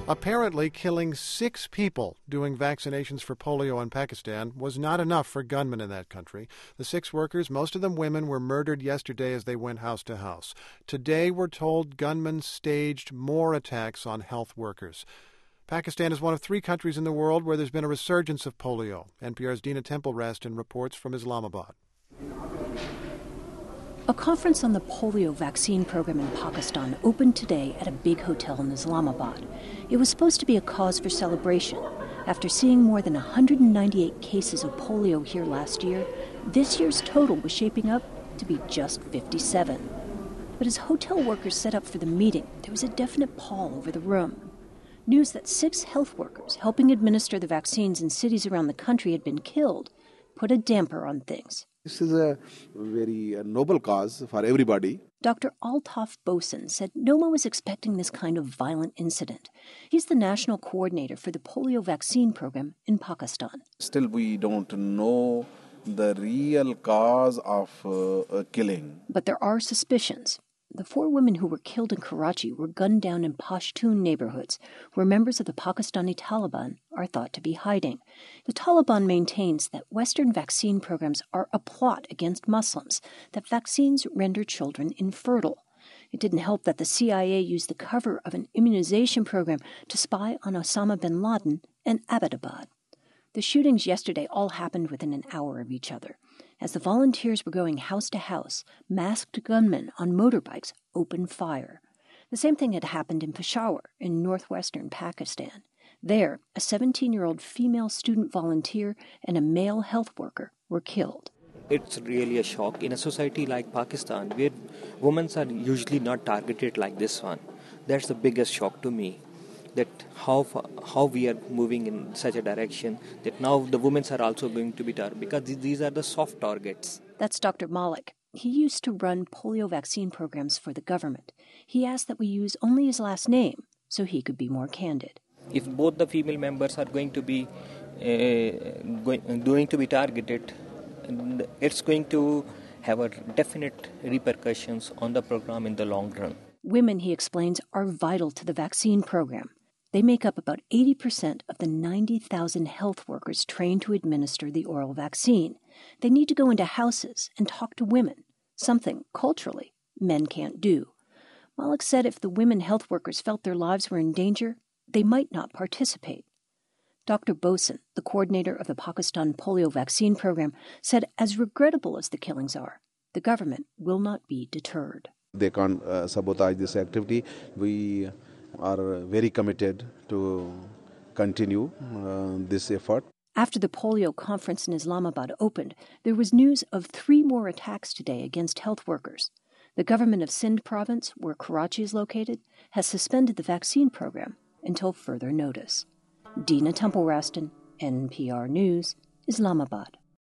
Apparently, killing 6 people doing vaccinations for polio in Pakistan was not enough for gunmen in that country. The 6 workers, most of them women, were murdered yesterday as they went house to house. Today, we're told gunmen staged more attacks on health workers. Pakistan is one of 3 countries in the world where there's been a resurgence of polio. NPR's Dina Temple-Raston reports from Islamabad. A conference on the polio vaccine program in Pakistan opened today at a big hotel in Islamabad. It was supposed to be a cause for celebration. After seeing more than 198 cases of polio here last year, this year's total was shaping up to be just 57. But as hotel workers set up for the meeting, there was a definite pall over the room. News that 6 health workers helping administer the vaccines in cities around the country had been killed put a damper on things. This is a very noble cause for everybody. Dr. Altaf Bohsen said no one was expecting this kind of violent incident. He's the national coordinator for the polio vaccine program in Pakistan. Still, we don't know the real cause of killing. But there are suspicions. The 4 women who were killed in Karachi were gunned down in Pashtun neighborhoods where members of the Pakistani Taliban are thought to be hiding. The Taliban maintains that Western vaccine programs are a plot against Muslims, that vaccines render children infertile. It didn't help that the CIA used the cover of an immunization program to spy on Osama bin Laden and Abbottabad. The shootings yesterday all happened within an hour of each other. As the volunteers were going house to house, masked gunmen on motorbikes opened fire. The same thing had happened in Peshawar, in northwestern Pakistan. There, a 17-year-old female student volunteer and a male health worker were killed. It's really a shock in a society like Pakistan, where women are usually not targeted like this one. That's the biggest shock to me, that how we are moving in such a direction, that now the women are also going to be targeted, because these are the soft targets. That's Dr. Malik. He used to run polio vaccine programs for the government. He asked that we use only his last name so he could be more candid. If both the female members are going to be targeted, it's going to have a definite repercussions on the program in the long run. Women, he explains, are vital to the vaccine program. They make up about 80% of the 90,000 health workers trained to administer the oral vaccine. They need to go into houses and talk to women, something, culturally, men can't do. Malik said if the women health workers felt their lives were in danger, they might not participate. Dr. Bohsen, the coordinator of the Pakistan polio vaccine program, said as regrettable as the killings are, the government will not be deterred. They can't sabotage this activity. We are very committed to continue this effort. After the polio conference in Islamabad opened, there was news of 3 more attacks today against health workers. The government of Sindh province, where Karachi is located, has suspended the vaccine program until further notice. Dina Temple-Raston, NPR News, Islamabad.